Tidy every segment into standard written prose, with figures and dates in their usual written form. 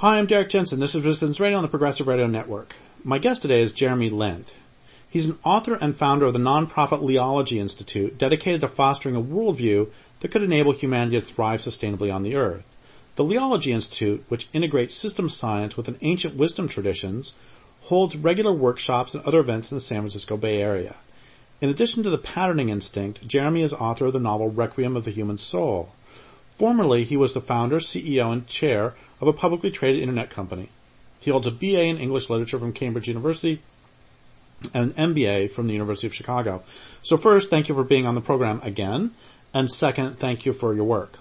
Hi, I'm Derek Jensen. This is Resistance Radio on the Progressive Radio Network. My guest today is Jeremy Lent. He's an author and founder of the nonprofit Leology Institute, dedicated to fostering a worldview that could enable humanity to thrive sustainably on the Earth. The Leology Institute, which integrates systems science with an ancient wisdom traditions, holds regular workshops and other events in the San Francisco Bay Area. In addition to the patterning instinct, Jeremy is author of the novel Requiem of the Human Soul. Formerly, he was the founder, CEO, and chair of a publicly traded internet company. He holds a BA in English Literature from Cambridge University and an MBA from the University of Chicago. So first, thank you for being on the program again. And second, thank you for your work.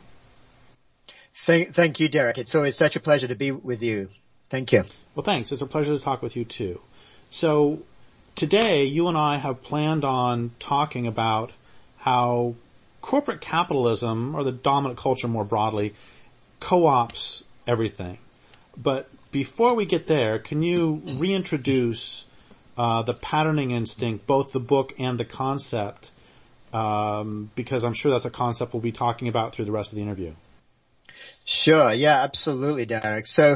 Thank you, Derek. It's always such a pleasure to be with you. Thank you. Well, thanks. It's a pleasure to talk with you, too. So today, you and I have planned on talking about how corporate capitalism, or the dominant culture more broadly, co-ops everything. But before we get there, can you reintroduce the patterning instinct, both the book and the concept, because I'm sure that's a concept we'll be talking about through the rest of the interview. Sure. Yeah, absolutely, Derek. So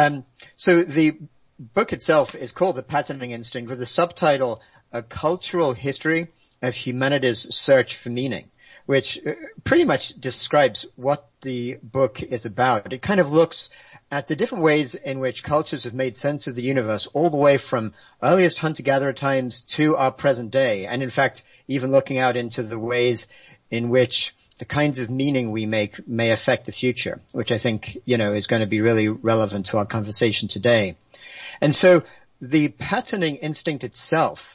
the book itself is called The Patterning Instinct, with the subtitle, A Cultural History of Humanity's Search for Meaning, which pretty much describes what the book is about. It kind of looks at the different ways in which cultures have made sense of the universe, all the way from earliest hunter-gatherer times to our present day, and in fact, even looking out into the ways in which the kinds of meaning we make may affect the future, which I think, is going to be really relevant to our conversation today. And so the patterning instinct itself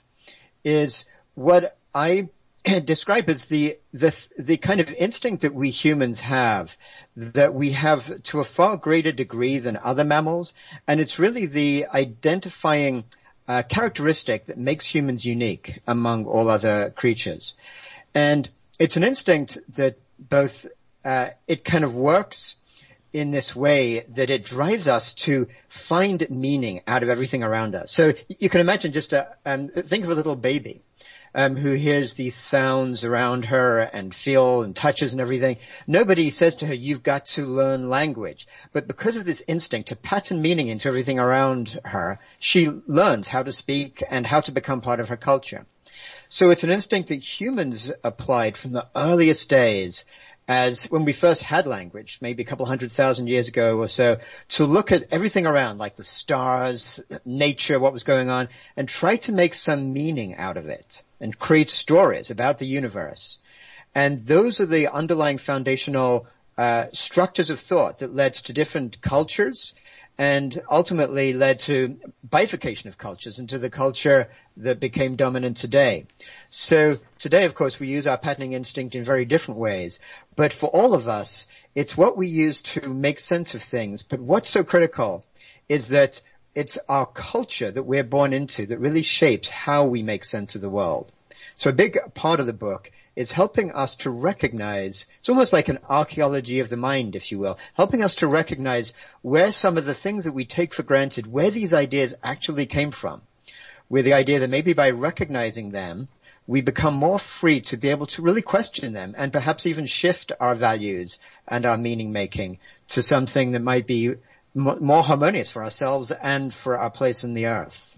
is what I describe as the kind of instinct that we humans have, that we have to a far greater degree than other mammals. And it's really the identifying characteristic that makes humans unique among all other creatures. And it's an instinct that both it kind of works in this way that it drives us to find meaning out of everything around us. So you can imagine just think of a little baby who hears these sounds around her and feel and touches and everything. Nobody says to her, you've got to learn language. But because of this instinct to pattern meaning into everything around her, she learns how to speak and how to become part of her culture. So it's an instinct that humans applied from the earliest days, as when we first had language, maybe a couple 100,000 years ago or so, to look at everything around, like the stars, nature, what was going on, and try to make some meaning out of it and create stories about the universe. And those are the underlying foundational structures of thought that led to different cultures and ultimately led to bifurcation of cultures into the culture that became dominant today. So today, of course, we use our patterning instinct in very different ways. But for all of us, it's what we use to make sense of things. But what's so critical is that it's our culture that we're born into that really shapes how we make sense of the world. So a big part of the book is helping us to recognize, it's almost like an archaeology of the mind, if you will, helping us to recognize where some of the things that we take for granted, where these ideas actually came from, with the idea that maybe by recognizing them, we become more free to be able to really question them and perhaps even shift our values and our meaning making to something that might be more harmonious for ourselves and for our place in the earth.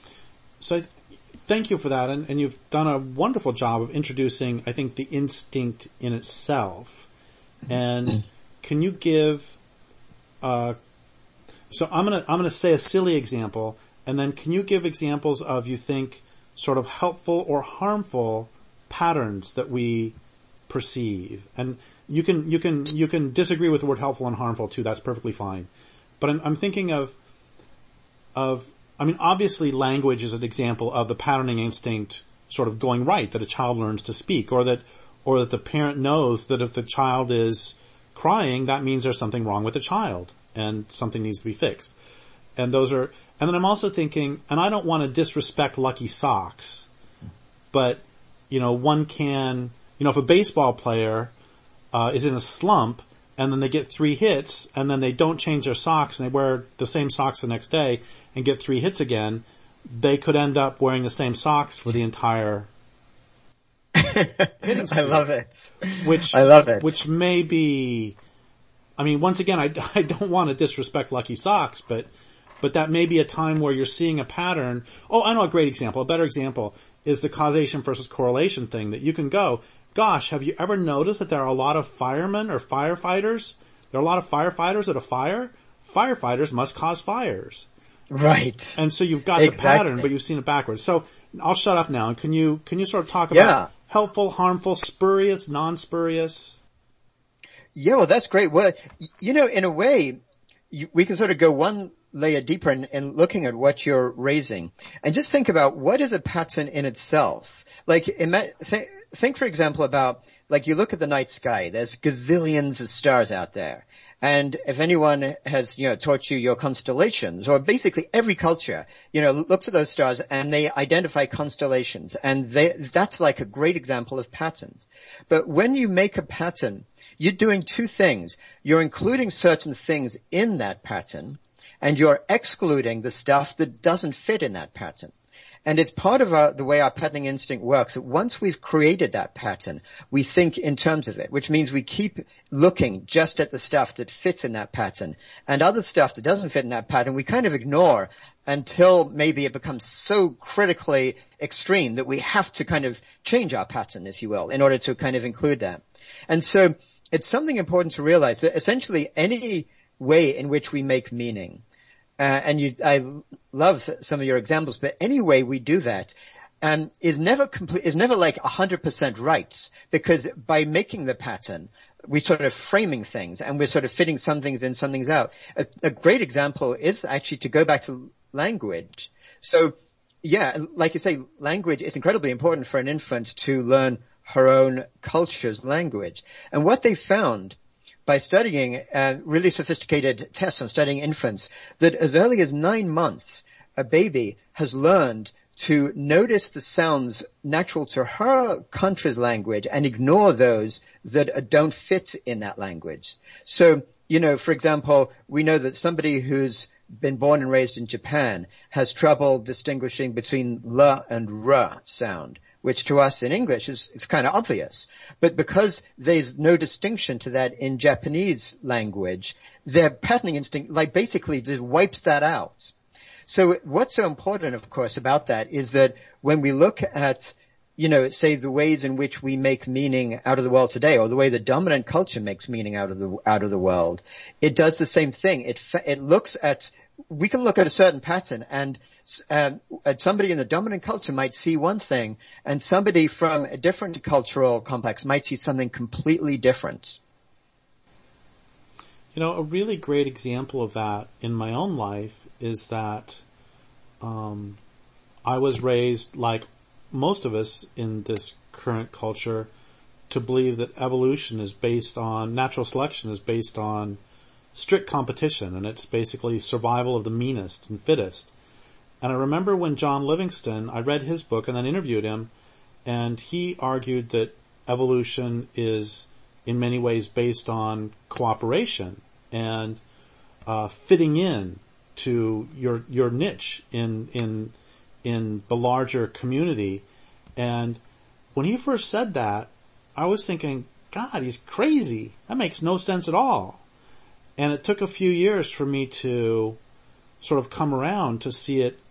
So thank you for that, and you've done a wonderful job of introducing, I think, the instinct in itself. And can you give? So I'm gonna say a silly example, and then can you give examples of, you think, sort of helpful or harmful patterns that we perceive? And you can disagree with the word helpful and harmful too. That's perfectly fine. But I'm thinking of. I mean, obviously language is an example of the patterning instinct sort of going right, that a child learns to speak, or that the parent knows that if the child is crying, that means there's something wrong with the child and something needs to be fixed. And then I'm also thinking, and I don't want to disrespect lucky socks, but, one can, if a baseball player, is in a slump, and then they get 3 hits, and then they don't change their socks, and they wear the same socks the next day and get 3 hits again, they could end up wearing the same socks for the entire hitting streak. I love it. I love it. Which may I mean, once again, I don't want to disrespect Lucky Socks, but that may be a time where you're seeing a pattern. Oh, I know a great example. A better example is the causation versus correlation thing, that you can go, gosh, have you ever noticed that there are a lot of firemen or firefighters? There are a lot of firefighters at a fire. Firefighters must cause fires. Right. And so you've got the pattern, but you've seen it backwards. So I'll shut up now. And can you sort of talk about helpful, harmful, spurious, non-spurious? Yeah, well, that's great. Well, in a way, we can sort of go one layer deeper in looking at what you're raising, and just think about what is a pattern in itself. Like, think for example about, like, you look at the night sky. There's gazillions of stars out there. And if anyone has, taught you your constellations, or basically every culture, looks at those stars and they identify constellations, and that's like a great example of patterns. But when you make a pattern, you're doing two things. You're including certain things in that pattern, and you're excluding the stuff that doesn't fit in that pattern. And it's part of the way our patterning instinct works, that once we've created that pattern, we think in terms of it, which means we keep looking just at the stuff that fits in that pattern. And other stuff that doesn't fit in that pattern, we kind of ignore until maybe it becomes so critically extreme that we have to kind of change our pattern, if you will, in order to kind of include that. And so it's something important to realize that essentially any way in which we make meaning, I love some of your examples, but any way we do that, is never like 100% right, because by making the pattern, we're sort of framing things and we're sort of fitting some things in, some things out. A great example is actually to go back to language. So yeah, like you say, language is incredibly important for an infant to learn her own culture's language. And what they found by studying really sophisticated tests on studying infants, that as early as 9 months, a baby has learned to notice the sounds natural to her country's language and ignore those that don't fit in that language. So, for example, we know that somebody who's been born and raised in Japan has trouble distinguishing between L and R sound, which to us in English is kind of obvious. But because there's no distinction to that in Japanese language, their patterning instinct basically just wipes that out. So what's so important, of course, about that is that when we look at, say the ways in which we make meaning out of the world today, or the way the dominant culture makes meaning out of the world, it does the same thing. We can look at a certain pattern, and somebody in the dominant culture might see one thing, and somebody from a different cultural complex might see something completely different. A really great example of that in my own life is that I was raised, like most of us in this current culture, to believe that natural selection is based on strict competition, and it's basically survival of the meanest and fittest. And I remember when John Livingston, I read his book and then interviewed him, and he argued that evolution is in many ways based on cooperation and fitting in to your niche in the larger community. And when he first said that, I was thinking, God, he's crazy. That makes no sense at all. And it took a few years for me to sort of come around to see it,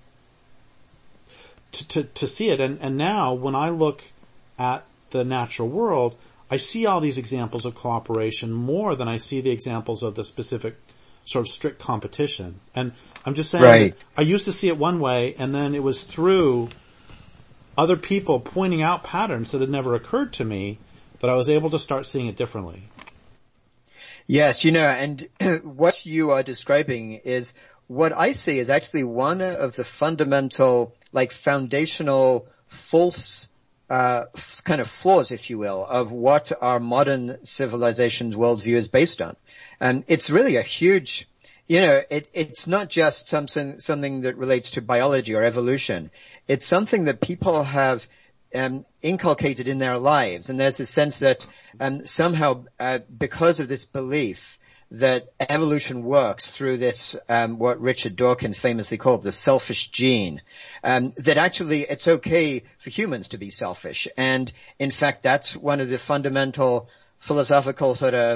to see it. And now when I look at the natural world, I see all these examples of cooperation more than I see the examples of the specific sort of strict competition. And I'm just saying that I used to see it one way, and then it was through other people pointing out patterns that had never occurred to me that I was able to start seeing it differently. Yes, and what you are describing is what I see is actually one of the fundamental, foundational false kind of flaws, if you will, of what our modern civilization's worldview is based on. And it's really a huge, it's not just something that relates to biology or evolution. It's something that people have inculcated in their lives. And there's this sense that somehow because of this belief that evolution works through this what Richard Dawkins famously called the selfish gene, that actually it's okay for humans to be selfish. And in fact, that's one of the fundamental philosophical sort of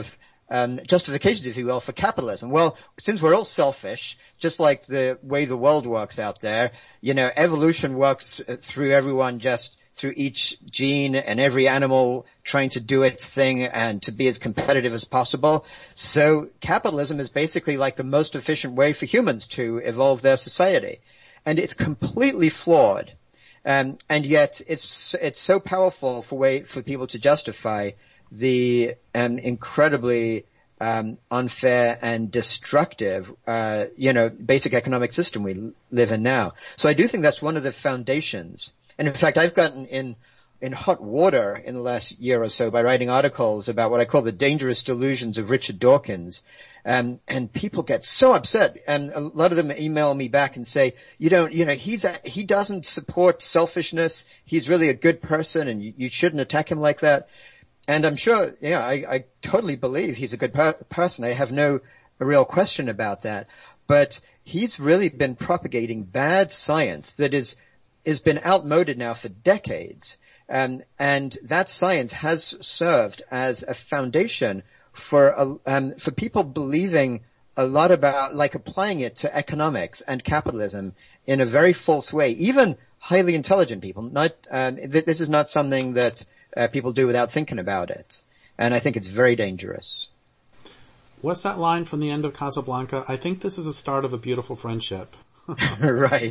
justifications, if you will, for capitalism. Well, since we're all selfish, just like the way the world works out there, evolution works through everyone, just through each gene and every animal trying to do its thing and to be as competitive as possible. So capitalism is basically like the most efficient way for humans to evolve their society. And it's completely flawed. And yet it's so powerful for people to justify the incredibly unfair and destructive basic economic system we live in now. So I do think that's one of the foundations. And in fact, I've gotten in hot water in the last year or so by writing articles about what I call the dangerous delusions of Richard Dawkins. And people get so upset, and a lot of them email me back and say, he doesn't support selfishness. He's really a good person, and you shouldn't attack him like that. And I'm sure, I totally believe he's a good person. I have no real question about that. But he's really been propagating bad science that has been outmoded now for decades. And that science has served as a foundation for people believing a lot about, like, applying it to economics and capitalism in a very false way. Even highly intelligent people, this is not something that people do without thinking about it. And I think it's very dangerous. What's that line from the end of Casablanca? I think this is the start of a beautiful friendship. Right.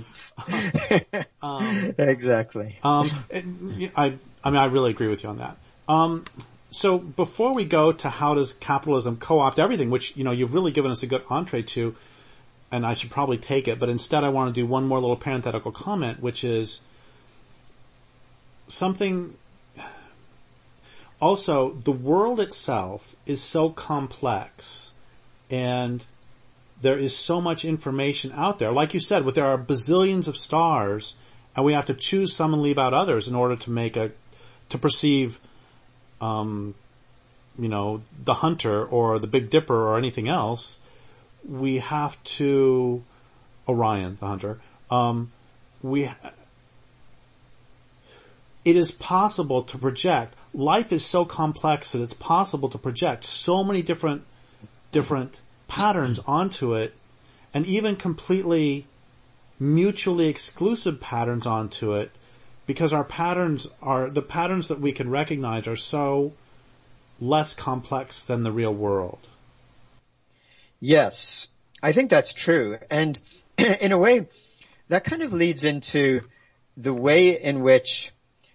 Exactly. I really agree with you on that. So before we go to how does capitalism co-opt everything, which, you've really given us a good entree to, and I should probably take it, but instead I want to do one more little parenthetical comment, which is something. Also, the world itself is so complex, and there is so much information out there. Like you said, there are bazillions of stars, and we have to choose some and leave out others in order to perceive, the Hunter or the Big Dipper or anything else. We have to Orion, the Hunter. It is possible to project. Life is so complex that it's possible to project so many different patterns onto it, and even completely mutually exclusive patterns onto it, because the patterns that we can recognize are so less complex than the real world. Yes, I think that's true. And in a way, that kind of leads into the way in which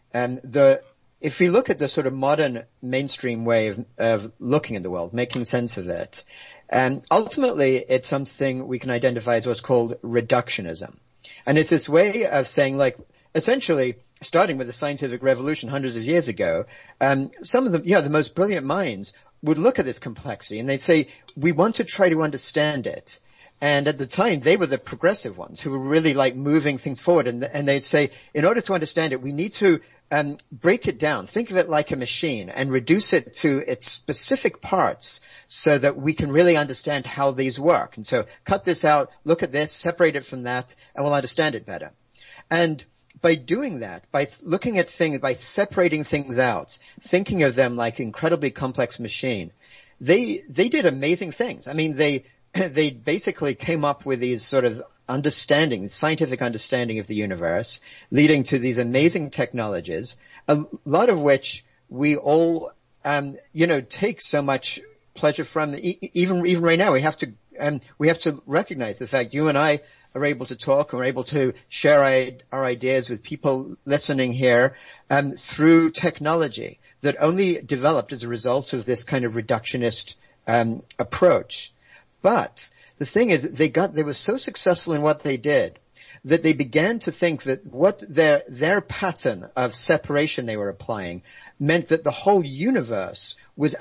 if we look at the sort of modern mainstream way of looking at the world, making sense of it, ultimately it's something we can identify as what's called reductionism. And it's this way of saying, like, essentially, starting with the scientific revolution hundreds of years ago, some of the most brilliant minds would look at this complexity and they'd say, we want to try to understand it. And at the time, they were the progressive ones who were really like moving things forward. And they'd say, in order to understand it, we need to break it down. Think of it like a machine and reduce it to its specific parts so that we can really understand how these work. And so cut this out, look at this, separate it from that, and we'll understand it better. And by doing that, by looking at things, by separating things out, thinking of them like an incredibly complex machine, they did amazing things. I mean, they basically came up with these sort of scientific understanding of the universe, leading to these amazing technologies, a lot of which we all, take so much pleasure from. Even right now, we have to recognize the fact you and I are able to talk and we're able to share our ideas with people listening here, through technology that only developed as a result of this kind of reductionist, approach. But the thing is, they were so successful in what they did that they began to think that what their pattern of separation they were applying meant that the whole universe was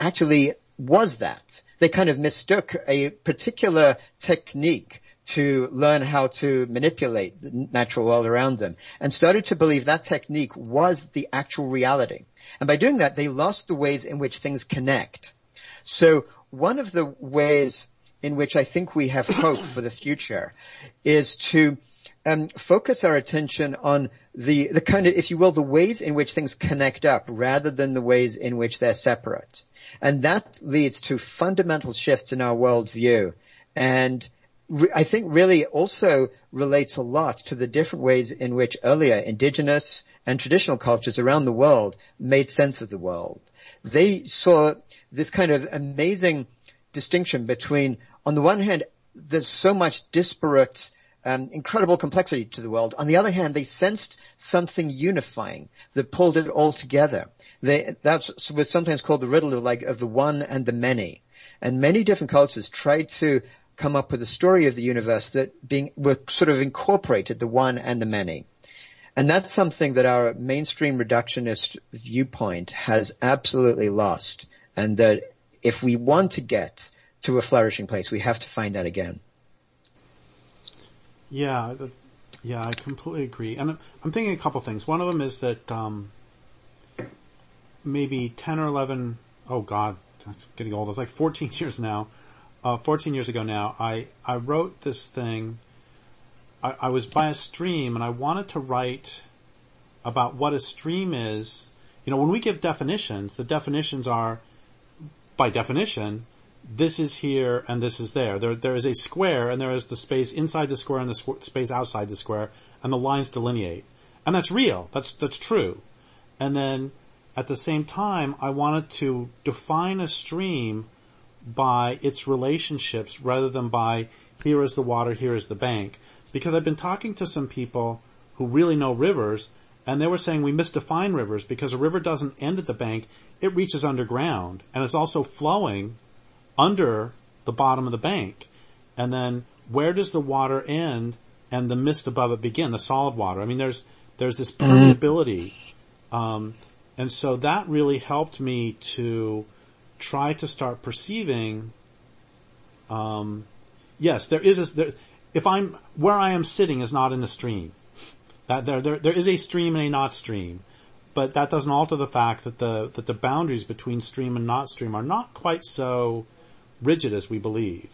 that. They kind of mistook a particular technique to learn how to manipulate the natural world around them and started to believe that technique was the actual reality. And by doing that, they lost the ways in which things connect. So one of the ways in which I think we have hope for the future is to focus our attention on the kind of, if you will, the ways in which things connect up rather than the ways in which they're separate. And that leads to fundamental shifts in our worldview. And I think really also relates a lot to the different ways in which earlier indigenous and traditional cultures around the world made sense of the world. They saw this kind of amazing distinction between, on the one hand, there's so much disparate, incredible complexity to the world. On the other hand, they sensed something unifying that pulled it all together. That was sometimes called the riddle of the one and the many. And many different cultures tried to come up with a story of the universe that were sort of incorporated the one and the many. And that's something that our mainstream reductionist viewpoint has absolutely lost. And that if we want to get to a flourishing place, we have to find that again. Yeah, I completely agree. And I'm thinking a couple things. One of them is that maybe 10 or 11, oh God, I'm getting old. It's like 14 years now. 14 years ago now, I wrote this thing. I was by a stream and I wanted to write about what a stream is. You know, when we give definitions, the definitions are, by definition, this is here and this is there. There is a square and there is the space inside the square and the space outside the square, and the lines delineate. And that's real. That's true. And then at the same time, I wanted to define a stream by its relationships rather than by here is the water, here is the bank. Because I've been talking to some people who really know rivers, and they were saying we misdefine rivers because a river doesn't end at the bank, it reaches underground, and it's also flowing under the bottom of the bank. And then where does the water end and the mist above it begin, the solid water? I mean, there's this permeability. And so that really helped me to try to start perceiving, yes, there is where I am sitting is not in a stream. That there is a stream and a not stream. But that doesn't alter the fact that the boundaries between stream and not stream are not quite so rigid as we believe.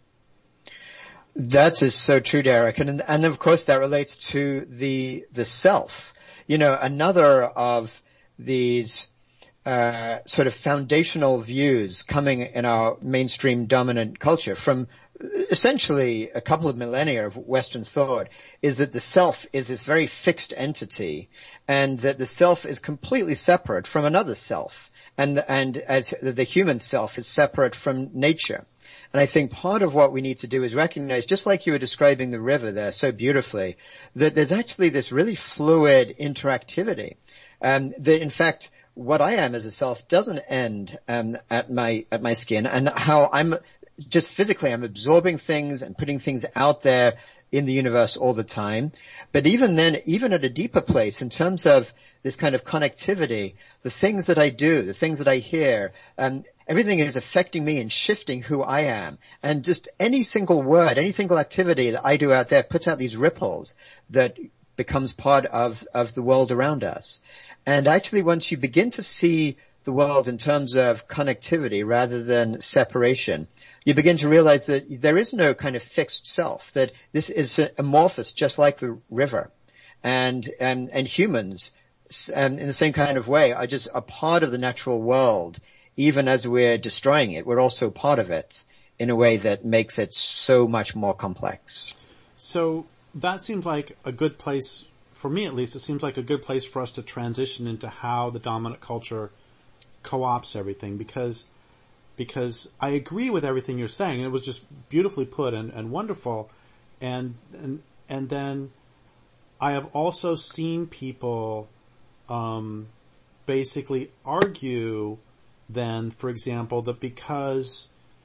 That is so true, Derek. And of course that relates to the self. You know, another of these sort of foundational views coming in our mainstream dominant culture from essentially a couple of millennia of Western thought is that the self is this very fixed entity, and that the self is completely separate from another self, and as the human self is separate from nature. And I think part of what we need to do is recognize, just like you were describing the river there so beautifully, that there's actually this really fluid interactivity, that in fact what I am as a self doesn't end at my skin, and how I'm just physically I'm absorbing things and putting things out there in the universe all the time. But even then, even at a deeper place, in terms of this kind of connectivity, the things that I do, the things that I hear, everything is affecting me and shifting who I am. And just any single word, any single activity that I do out there puts out these ripples that becomes part of the world around us. And actually, once you begin to see the world in terms of connectivity rather than separation, you begin to realize that there is no kind of fixed self, that this is amorphous, just like the river. And humans, in the same kind of way, are just a part of the natural world. Even as we're destroying it, we're also part of it in a way that makes it so much more complex. So that seems like a good place, for me at least, it seems like a good place for us to transition into how the dominant culture co-opts everything, because I agree with everything you're saying, and it was just beautifully put and wonderful. And then I have also seen people basically argue then, for example, that because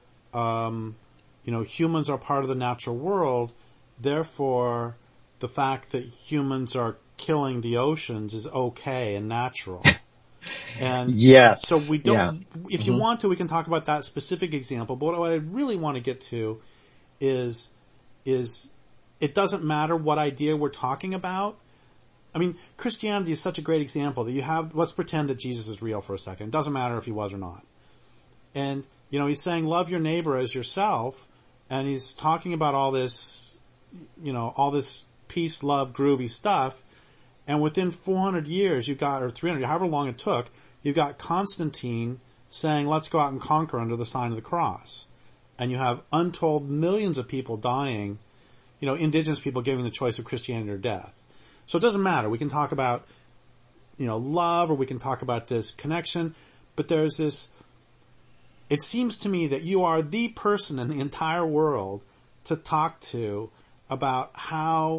humans are part of the natural world, therefore the fact that humans are killing the oceans is okay and natural. And yes. So we don't, if you want to, we can talk about that specific example, but what I really want to get to is it doesn't matter what idea we're talking about. I mean, Christianity is such a great example that you have, let's pretend that Jesus is real for a second. It doesn't matter if he was or not. And, he's saying love your neighbor as yourself, and he's talking about all this peace, love, groovy stuff. And within 400 years, or 300, however long it took, you've got Constantine saying, let's go out and conquer under the sign of the cross. And you have untold millions of people dying, indigenous people giving the choice of Christianity or death. So it doesn't matter. We can talk about, love, or we can talk about this connection, but there's this, it seems to me that you are the person in the entire world to talk to about how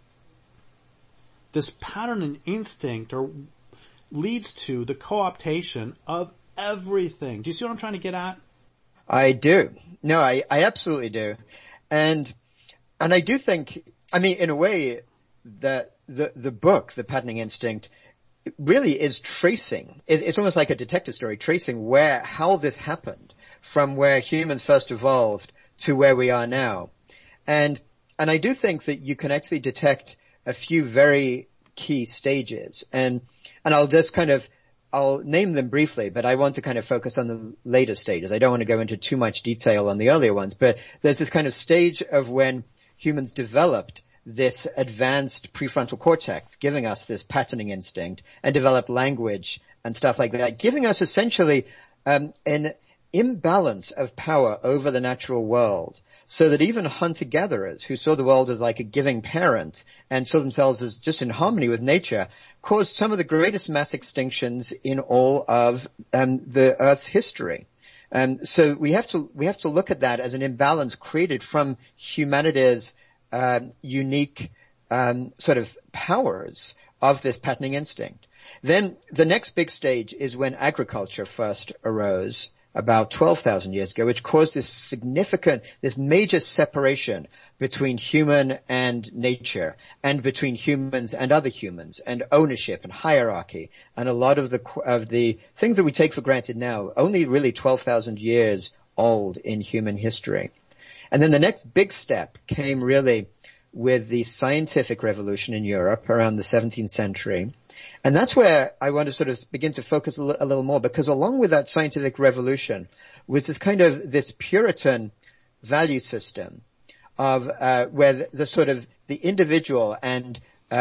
this pattern and instinct leads to the co-optation of everything. Do you see what I'm trying to get at? I do. No, I absolutely do. And I do think, in a way, that the book, The Patterning Instinct, really is tracing, it's almost like a detective story, tracing how this happened from where humans first evolved to where we are now. And I do think that you can actually detect a few very key stages. And I'll just I'll name them briefly, but I want to kind of focus on the later stages. I don't want to go into too much detail on the earlier ones, but there's this kind of stage of when humans developed this advanced prefrontal cortex, giving us this patterning instinct, and developed language and stuff like that, giving us essentially an imbalance of power over the natural world, so that even hunter-gatherers who saw the world as like a giving parent and saw themselves as just in harmony with nature caused some of the greatest mass extinctions in all of the Earth's history. So we have to look at that as an imbalance created from humanity's unique sort of powers of this patterning instinct. Then the next big stage is when agriculture first arose about 12,000 years ago, which caused this major separation between human and nature, and between humans and other humans, and ownership and hierarchy, and a lot of the things that we take for granted now, only really 12,000 years old in human history. And then the next big step came really with the scientific revolution in Europe around the 17th century. And that's where I want to sort of begin to focus a little more, because along with that scientific revolution was this kind of this Puritan value system of where the sort of the individual and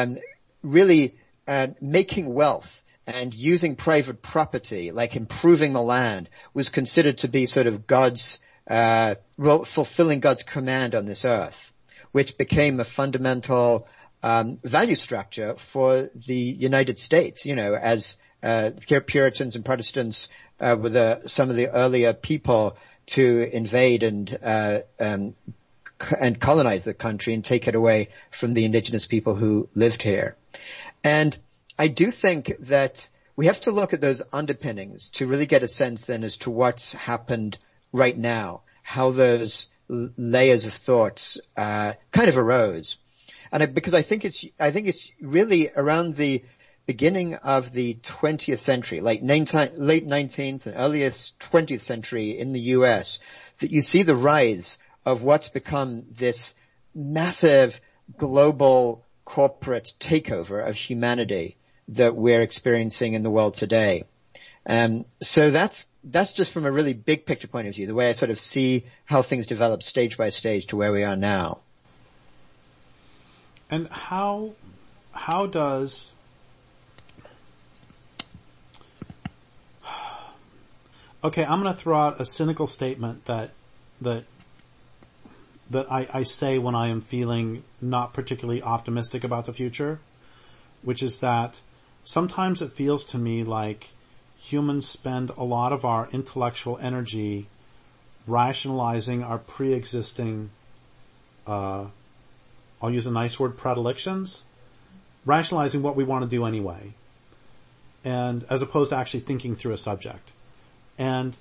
really making wealth and using private property, like improving the land, was considered to be sort of God's fulfilling God's command on this earth, which became a fundamental value structure for the United States, as Puritans and Protestants were some of the earlier people to invade and colonize the country and take it away from the indigenous people who lived here. And I do think that we have to look at those underpinnings to really get a sense then as to what's happened right now, how those layers of thoughts kind of arose. And because I think it's really around the beginning of the 20th century, like late 19th and earliest 20th century in the US, that you see the rise of what's become this massive global corporate takeover of humanity that we're experiencing in the world today. So that's just from a really big picture point of view, the way I sort of see how things develop stage by stage to where we are now. And how does okay, I'm going to throw out a cynical statement that I say when I am feeling not particularly optimistic about the future, which is that sometimes it feels to me like humans spend a lot of our intellectual energy rationalizing our pre-existing, I'll use a nice word, predilections, rationalizing what we want to do anyway, and as opposed to actually thinking through a subject. And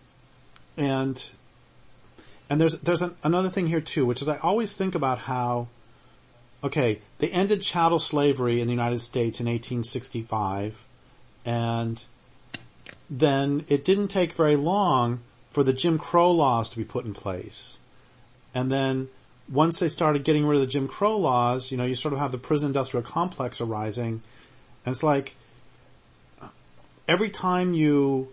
there's another thing here too, which is I always think about how, okay, they ended chattel slavery in the United States in 1865, and then it didn't take very long for the Jim Crow laws to be put in place. And then once they started getting rid of the Jim Crow laws, you sort of have the prison industrial complex arising. And it's like, every time you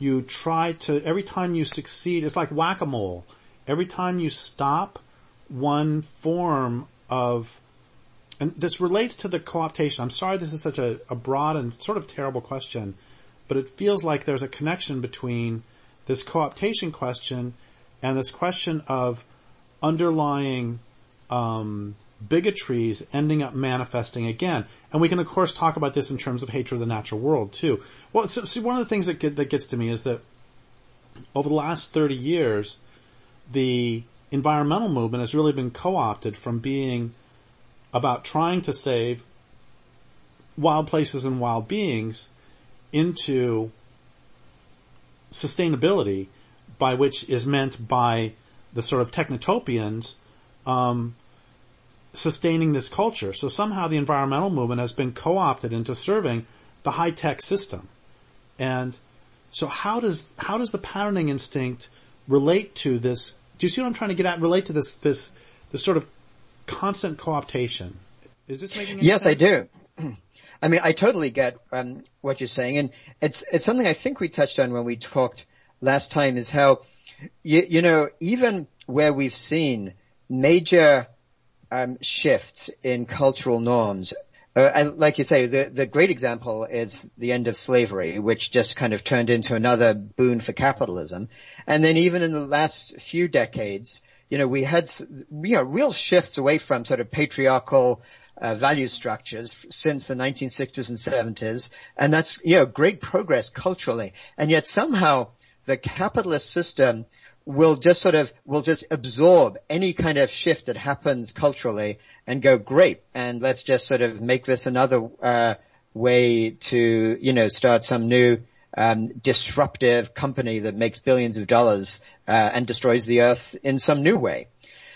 succeed, it's like whack-a-mole. Every time you stop one form of and this relates to the co-optation. I'm sorry this is such a broad and sort of terrible question, but it feels like there's a connection between this co-optation question and this question of underlying bigotries ending up manifesting again. And we can, of course, talk about this in terms of hatred of the natural world, too. Well, so, see, one of the things that gets to me is that over the last 30 years, the environmental movement has really been co-opted from being about trying to save wild places and wild beings into sustainability, by which is meant by the sort of technotopians sustaining this culture. So somehow the environmental movement has been co-opted into serving the high-tech system. And so how does the patterning instinct relate to this? Do you see what I'm trying to get at? Relate to this sort of constant co-optation. Is this making any sense? Yes, I do. I mean, I totally get what you're saying, and it's something I think we touched on when we talked last time, is how you know, even where we've seen major shifts in cultural norms, and like you say, the great example is the end of slavery, which just kind of turned into another boon for capitalism. And then even in the last few decades, you know, we had real shifts away from sort of patriarchal value structures since the 1960s and 70s, and that's, you know, great progress culturally. And yet somehow the capitalist system will just absorb any kind of shift that happens culturally and go, great, and let's just sort of make this another way to, you know, start some new disruptive company that makes billions of dollars and destroys the earth in some new way.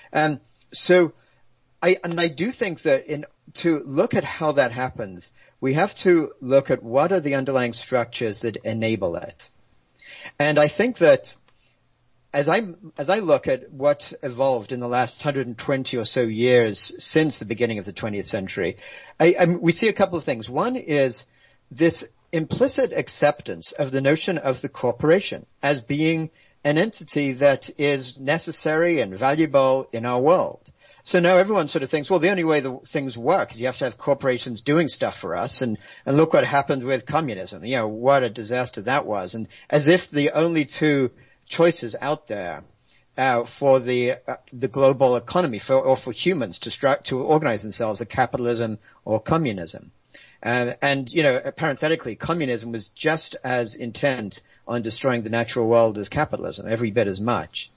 So I do think that to look at how that happens, we have to look at what are the underlying structures that enable it. And I think that as I look at what evolved in the last 120 or so years since the beginning of the 20th century, we see a couple of things. One is this implicit acceptance of the notion of the corporation as being an entity that is necessary and valuable in our world. So now everyone sort of thinks, well, the only way the things work is you have to have corporations doing stuff for us, and look what happened with communism. You know, what a disaster that was. And as if the only two choices out there for the global economy for humans to organize themselves are capitalism or communism. And you know, parenthetically, communism was just as intent on destroying the natural world as capitalism, every bit as much.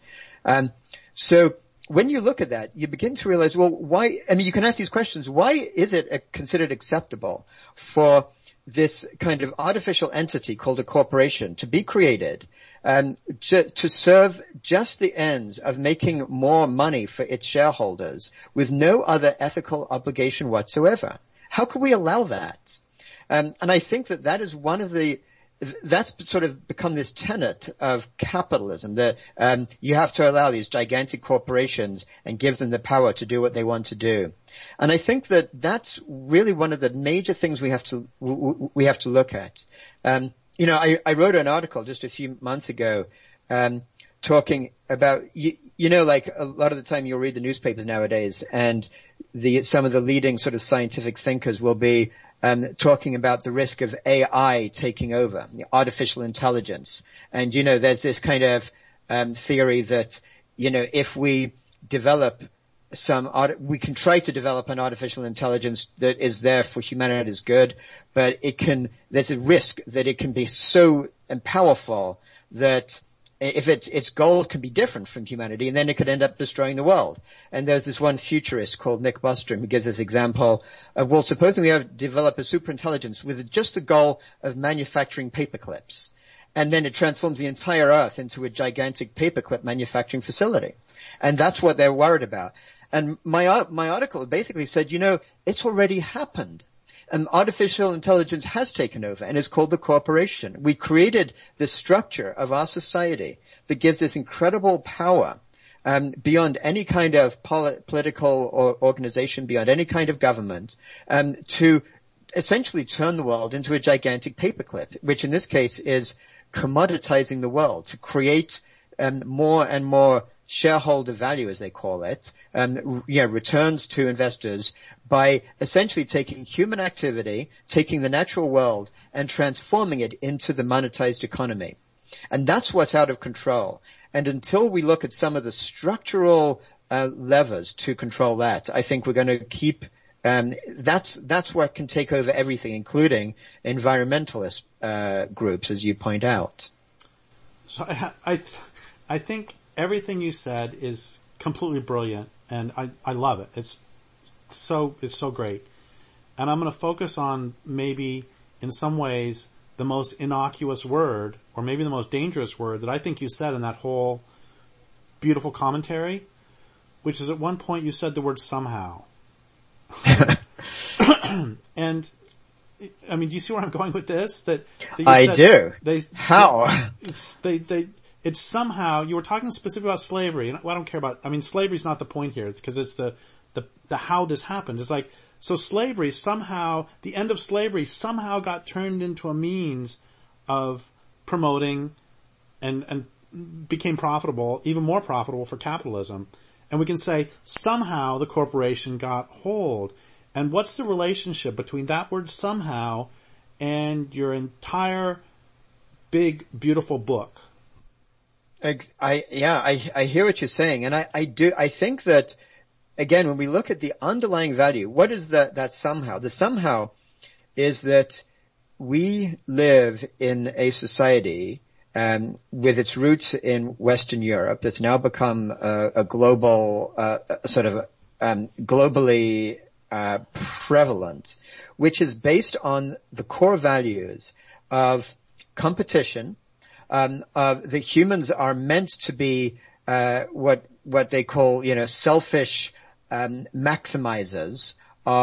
So when you look at that, you begin to realize, well, why? I mean, you can ask these questions. Why is it considered acceptable for this kind of artificial entity called a corporation to be created to serve just the ends of making more money for its shareholders with no other ethical obligation whatsoever? How could we allow that? And I think that is one of that's sort of become this tenet of capitalism, that you have to allow these gigantic corporations and give them the power to do what they want to do. And I think that that's really one of the major things we have to look at. You know, I wrote an article just a few months ago talking about, you know, like a lot of the time you'll read the newspapers nowadays, and some of the leading sort of scientific thinkers will be talking about the risk of AI taking over, artificial intelligence. And, you know, there's this kind of theory that, you know, if we develop we can try to develop an artificial intelligence that is there for humanity's good, but there's a risk that it can be so powerful that if its goals can be different from humanity, and then it could end up destroying the world. And there's this one futurist called Nick Bostrom who gives this example of, well, supposing we develop a superintelligence with just the goal of manufacturing paperclips, and then it transforms the entire Earth into a gigantic paperclip manufacturing facility. And that's what they're worried about. And my article basically said, you know, it's already happened. Artificial intelligence has taken over and is called the corporation. We created this structure of our society that gives this incredible power beyond any kind of political organization, beyond any kind of government, to essentially turn the world into a gigantic paperclip, which in this case is commoditizing the world to create more and more shareholder value, as they call it, returns to investors by essentially taking human activity, taking the natural world, and transforming it into the monetized economy. And that's what's out of control. And until we look at some of the structural levers to control that, I think we're going to keep. That's what can take over everything, including environmentalist groups, as you point out. So I think everything you said is completely brilliant, and I love it. It's so great. And I'm going to focus on maybe in some ways the most innocuous word, or maybe the most dangerous word that I think you said in that whole beautiful commentary, which is at one point you said the word somehow. And I mean, do you see where I'm going with this? That you I said do. How? It's somehow, you were talking specifically about slavery, and I don't care about, I mean, slavery's not the point here. It's because it's the how this happened. It's like, so slavery somehow, the end of slavery somehow got turned into a means of promoting and became profitable, even more profitable for capitalism. And we can say somehow the corporation got hold. And what's the relationship between that word somehow and your entire big, beautiful book? I hear what you're saying. And I think that, again, when we look at the underlying value, what is that somehow? The somehow is that we live in a society with its roots in Western Europe that's now become a global, globally prevalent, which is based on the core values of competition. The humans are meant to be what they call, selfish maximizers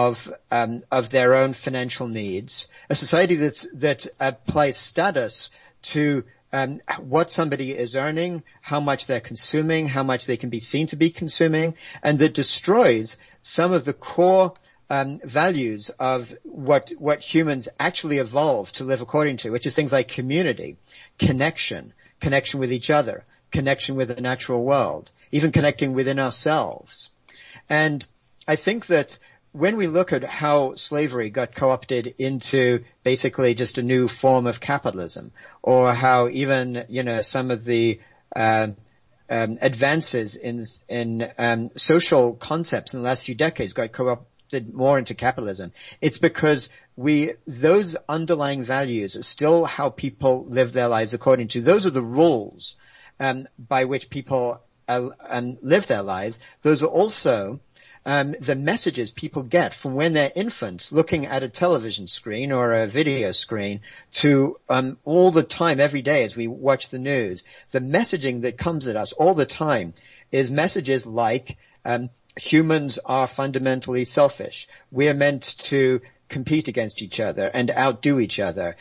of their own financial needs. A society that applies status to what somebody is earning, how much they're consuming, how much they can be seen to be consuming, and that destroys some of the core values of what humans actually evolved to live according to, which is things like community, connection with each other, connection with the natural world, even connecting within ourselves. And I think that when we look at how slavery got co-opted into basically just a new form of capitalism, or how even, some of the advances in social concepts in the last few decades got co-opted more into capitalism, it's because those underlying values are still how people live their lives according to. Those are the rules by which people live their lives. Those are also the messages people get from when they're infants looking at a television screen or a video screen to all the time, every day as we watch the news. The messaging that comes at us all the time is messages like humans are fundamentally selfish. We are meant to compete against each other and outdo each other.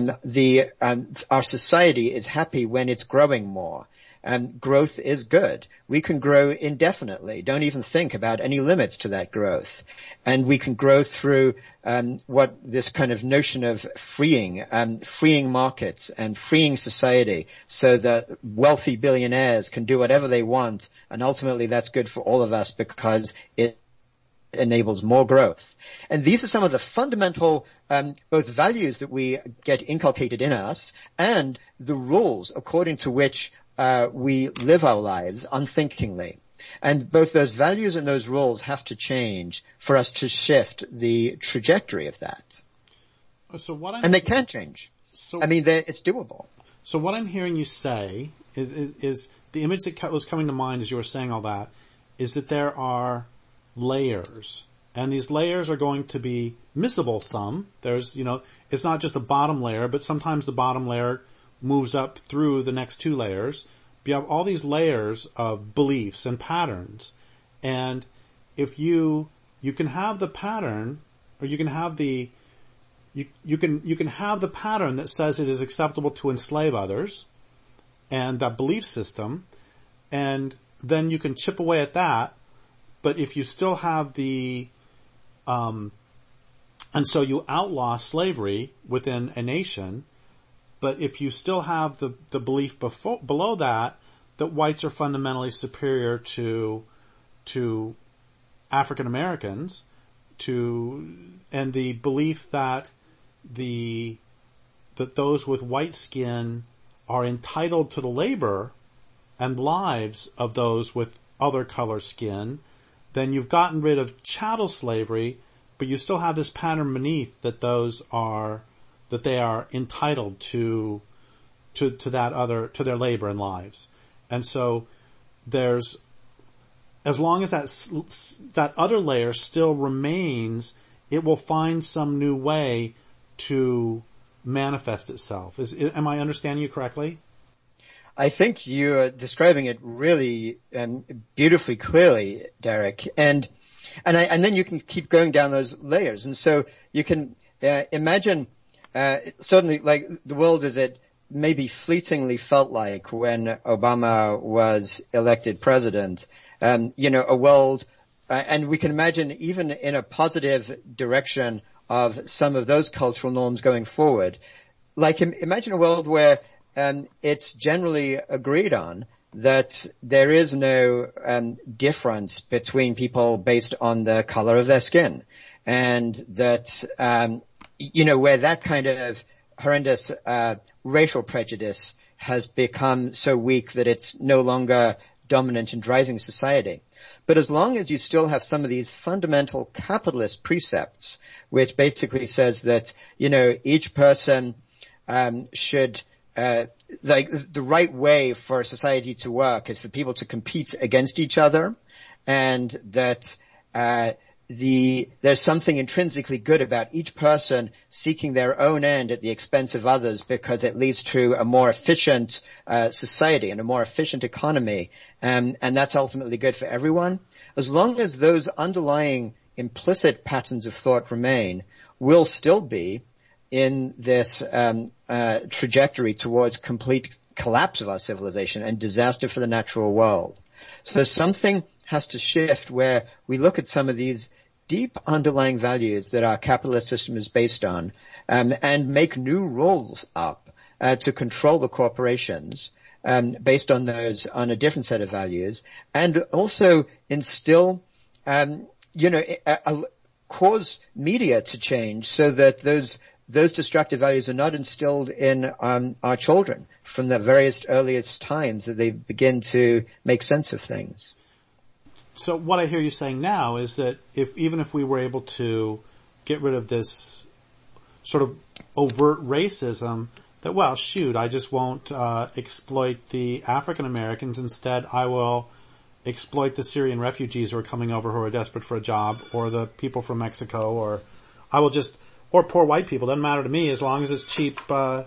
Our society is happy when it's growing more. Growth is good. We can grow indefinitely. Don't even think about any limits to that growth. And we can grow through what this kind of notion of freeing markets and freeing society so that wealthy billionaires can do whatever they want. And ultimately that's good for all of us because it enables more growth. And these are some of the fundamental both values that we get inculcated in us and the rules according to which we live our lives unthinkingly. And both those values and those rules have to change for us to shift the trajectory of that. And they can change. It's doable. So what I'm hearing you say is the image that was coming to mind as you were saying all that is that there are layers. And these layers are going to be miscible some. There's, it's not just the bottom layer, but sometimes the bottom layer moves up through the next two layers. You have all these layers of beliefs and patterns. And if you can have the pattern, or you can have you can have the pattern that says it is acceptable to enslave others and that belief system, and then you can chip away at that. But if you still have and so you outlaw slavery within a nation, but if you still have the belief below that whites are fundamentally superior to African Americans and the belief that that those with white skin are entitled to the labor and lives of those with other color skin, then you've gotten rid of chattel slavery, but you still have this pattern beneath that they are entitled to their labor and lives. And so as long as that other layer still remains, it will find some new way to manifest itself. Am I understanding you correctly? I think you're describing it really beautifully clearly, Derek. And then you can keep going down those layers. And so you can imagine certainly like the world as it maybe fleetingly felt like when Obama was elected president. A world, and we can imagine even in a positive direction of some of those cultural norms going forward. Like imagine a world where it's generally agreed on that there is no difference between people based on the color of their skin, and that where that kind of horrendous racial prejudice has become so weak that it's no longer dominant in driving society. But as long as you still have some of these fundamental capitalist precepts, which basically says that, each person should the right way for society to work is for people to compete against each other, and that there's something intrinsically good about each person seeking their own end at the expense of others because it leads to a more efficient society and a more efficient economy, and that's ultimately good for everyone. As long as those underlying implicit patterns of thought remain, we'll still be in this trajectory towards complete collapse of our civilization and disaster for the natural world. So something has to shift where we look at some of these deep underlying values that our capitalist system is based on, and make new rules up to control the corporations based on those, on a different set of values, and also instill, cause media to change so that those destructive values are not instilled in our children from the various earliest times that they begin to make sense of things. So what I hear you saying now is that even if we were able to get rid of this sort of overt racism, that, well, shoot, I just won't exploit the African Americans. Instead, I will exploit the Syrian refugees who are coming over who are desperate for a job, or the people from Mexico, or poor white people. Doesn't matter to me as long as it's cheap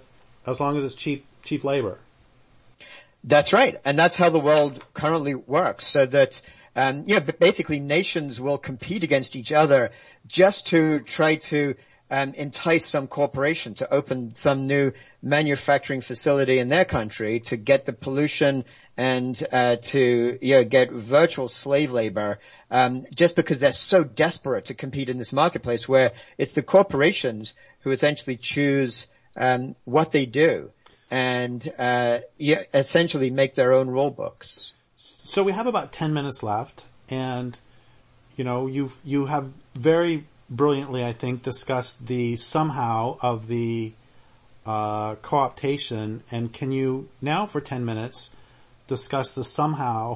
labor. That's right. And that's how the world currently works, so that but basically nations will compete against each other just to try to entice some corporation to open some new manufacturing facility in their country to get the pollution and to get virtual slave labor, just because they're so desperate to compete in this marketplace where it's the corporations who essentially choose what they do and essentially make their own rule books. So we have about 10 minutes left, and you have very brilliantly, I think, discussed the somehow of the co-optation, and can you now for 10 minutes discuss the somehow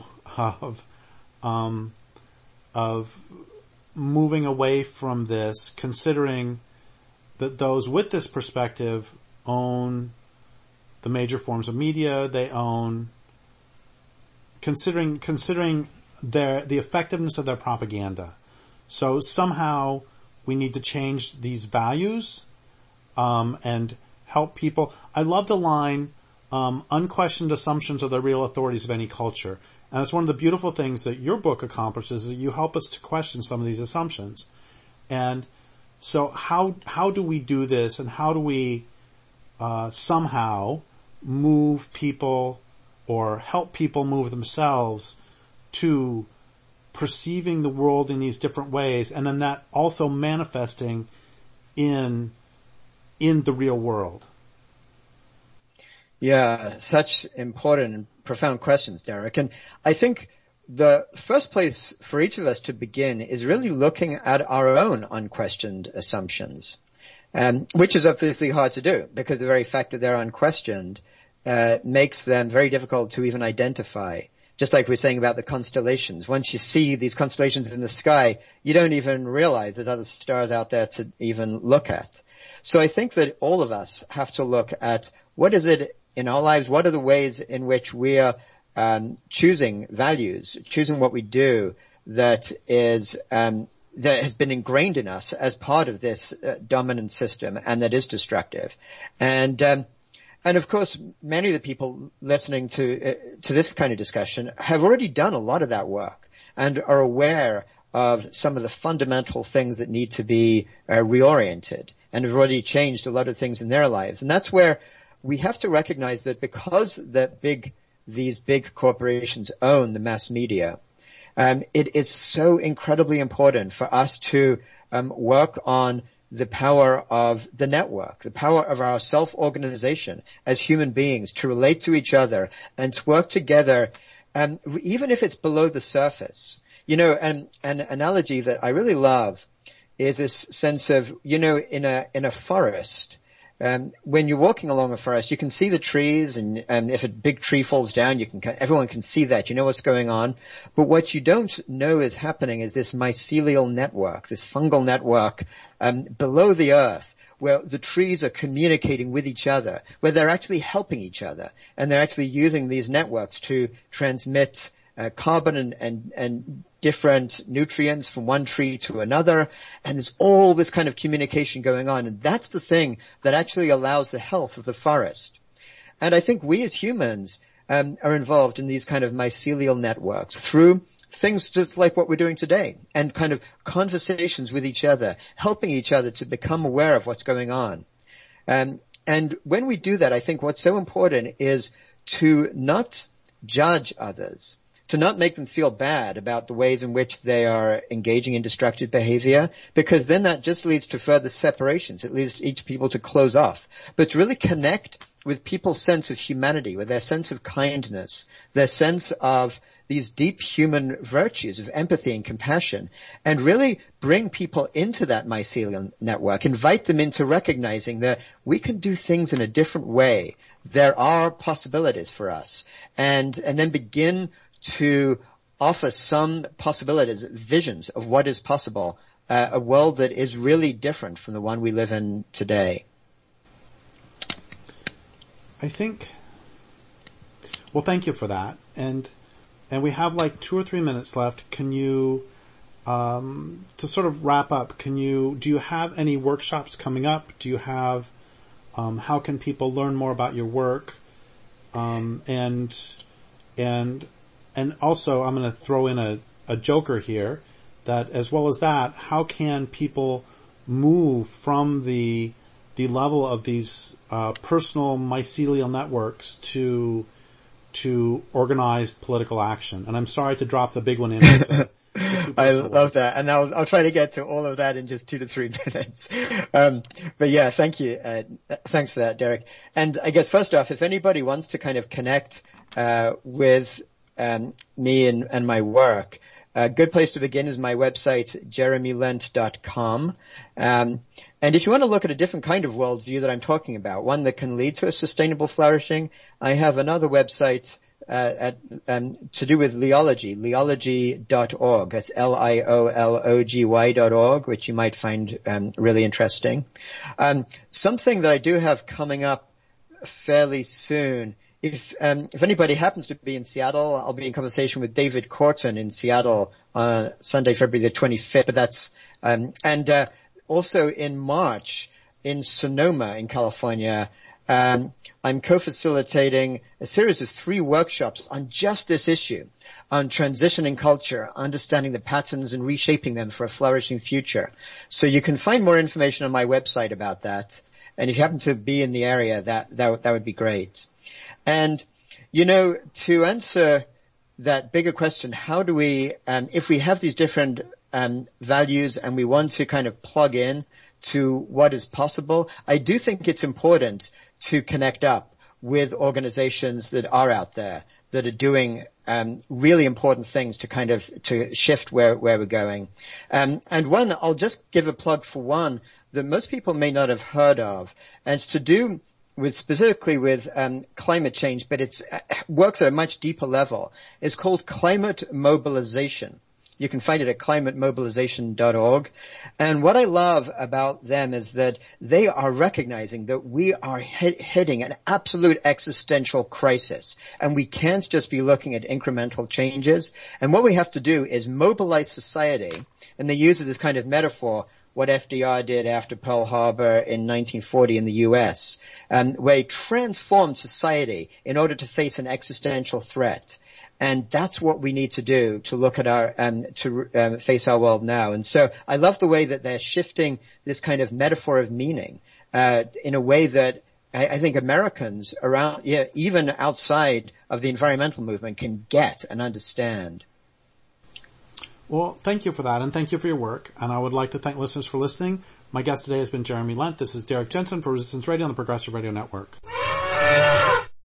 of moving away from this, considering that those with this perspective own the major forms of media, they own, considering the effectiveness of their propaganda. So somehow we need to change these values, and help people. I love the line, unquestioned assumptions are the real authorities of any culture. And it's one of the beautiful things that your book accomplishes, is that you help us to question some of these assumptions. And so how do we do this, and how do we somehow move people or help people move themselves to perceiving the world in these different ways, and then that also manifesting in the real world? Yeah, such important and profound questions, Derek. And I think the first place for each of us to begin is really looking at our own unquestioned assumptions, which is obviously hard to do because the very fact that they're unquestioned makes them very difficult to even identify. Just like we're saying about the constellations. Once you see these constellations in the sky, you don't even realize there's other stars out there to even look at. So I think that all of us have to look at what is it in our lives, what are the ways in which we are choosing values, choosing what we do that is that has been ingrained in us as part of this dominant system and that is destructive. And of course, many of the people listening to this kind of discussion have already done a lot of that work and are aware of some of the fundamental things that need to be reoriented and have already changed a lot of things in their lives. And that's where we have to recognize that because these big corporations own the mass media, it is so incredibly important for us to work on the power of the network, the power of our self-organization as human beings to relate to each other and to work together, even if it's below the surface. You know, an analogy that I really love is this sense of, you know, in a forest, when you're walking along a forest, you can see the trees, and if a big tree falls down, everyone can see that. You know what's going on. But what you don't know is happening is this mycelial network, this fungal network, below the earth, where the trees are communicating with each other, where they're actually helping each other, and they're actually using these networks to transmit carbon and different nutrients from one tree to another, and there's all this kind of communication going on, and that's the thing that actually allows the health of the forest. And I think we as humans are involved in these kind of mycelial networks through things just like what we're doing today, and kind of conversations with each other, helping each other to become aware of what's going on. And when we do that, I think what's so important is to not judge others, to not make them feel bad about the ways in which they are engaging in destructive behavior, because then that just leads to further separations. It leads each people to close off. But to really connect with people's sense of humanity, with their sense of kindness, their sense of these deep human virtues of empathy and compassion, and really bring people into that mycelial network, invite them into recognizing that we can do things in a different way. There are possibilities for us, and then begin to offer some possibilities, visions of what is possible, a world that is really different from the one we live in today. I think, well, thank you for that. And we have like 2 or 3 minutes left. Can you, to sort of wrap up, do you have any workshops coming up? Do you have, how can people learn more about your work? And also, I'm going to throw in a joker here, that as well as that, how can people move from the level of these personal mycelial networks to organized political action? And I'm sorry to drop the big one in. I love that, and I'll try to get to all of that in just 2 to 3 minutes. But yeah, thank you. Thanks for that, Derek. And I guess first off, if anybody wants to kind of connect with me and my work, a good place to begin is my website, jeremylent.com. And if you want to look at a different kind of worldview that I'm talking about, one that can lead to a sustainable flourishing, I have another website to do with Liology, liology.org. That's liology.org, which you might find really interesting. Something that I do have coming up fairly soon, if anybody happens to be in Seattle, I'll be in conversation with David Corton in Seattle on Sunday, February the 25th. But that's also in March in Sonoma in California, I'm co-facilitating a series of 3 workshops on just this issue, on transitioning culture, understanding the patterns and reshaping them for a flourishing future. So you can find more information on my website about that. And if you happen to be in the area, that would be great. And, you know, to answer that bigger question, how do we, if we have these different values and we want to kind of plug in to what is possible, I do think it's important to connect up with organizations that are out there, that are doing really important things to kind of to shift where we're going. And one, I'll just give a plug for one that most people may not have heard of, and it's to do with specifically with climate change, but it's works at a much deeper level. It's called Climate Mobilization. You can find it at climatemobilization.org. And what I love about them is that they are recognizing that we are hitting an absolute existential crisis. And we can't just be looking at incremental changes. And what we have to do is mobilize society. And they use this kind of metaphor, what FDR did after Pearl Harbor in 1940 in the U.S., where he transformed society in order to face an existential threat. And that's what we need to do to look at our, face our world now. And so I love the way that they're shifting this kind of metaphor of meaning, in a way that I think Americans around, even outside of the environmental movement can get and understand. Well, thank you for that, and thank you for your work. And I would like to thank listeners for listening. My guest today has been Jeremy Lent. This is Derek Jensen for Resistance Radio on the Progressive Radio Network.